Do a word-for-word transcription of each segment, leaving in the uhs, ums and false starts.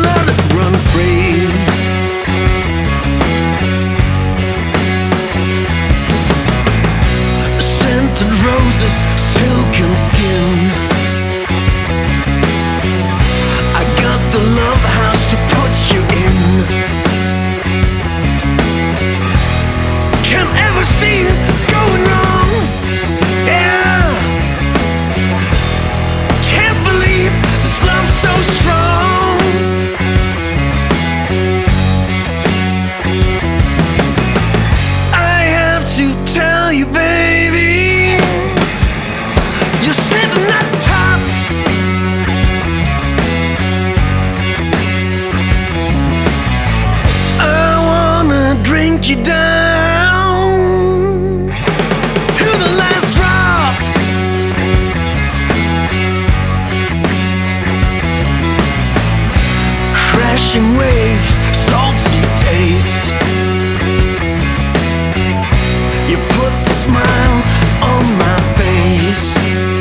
let it run free. Scented roses, silken skin. I got the love house to put you in. Can't ever see it going wrong. Yeah. Can't believe this love's so strong. I have to tell you, baby, you're sitting at the top. I wanna drink you down to the last drop. Crashing waves, salty taste. You put the smile on my face.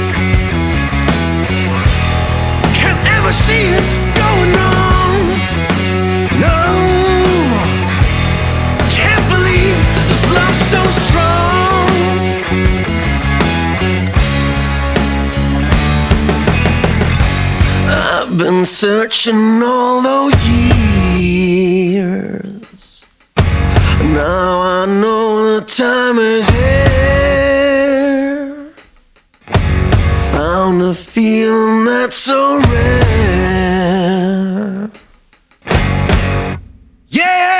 Can't ever see it going wrong. No. Can't believe this love's so strong. I've been searching all those years. Now I know the time is here. Found a feeling that's so rare. Yeah!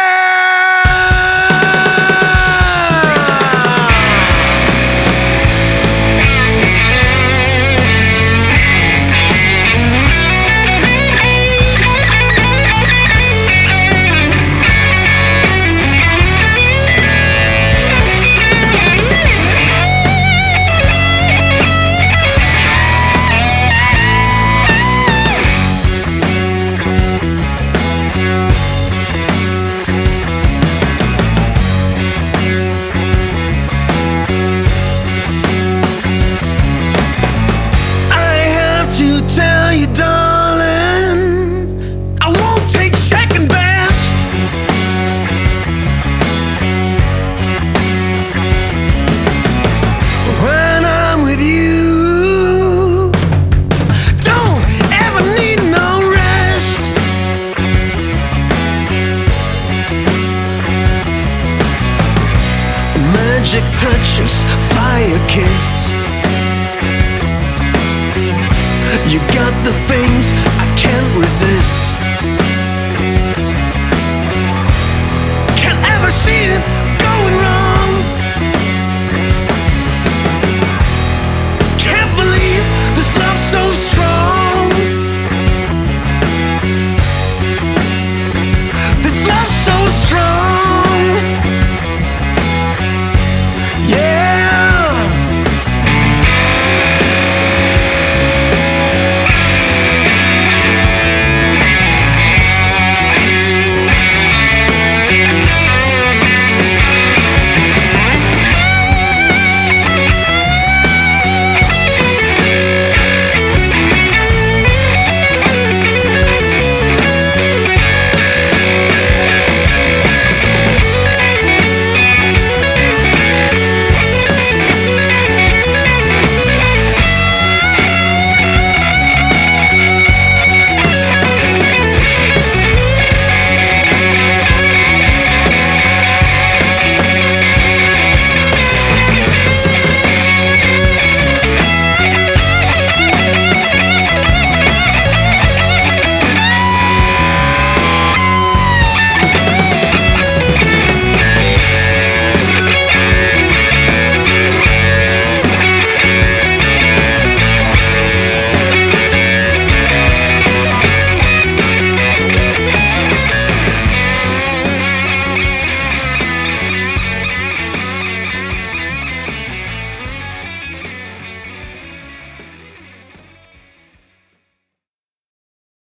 Tell you, darling, I won't take second best. When I'm with you, don't ever need no rest. Magic touches, fire kiss. You got the thing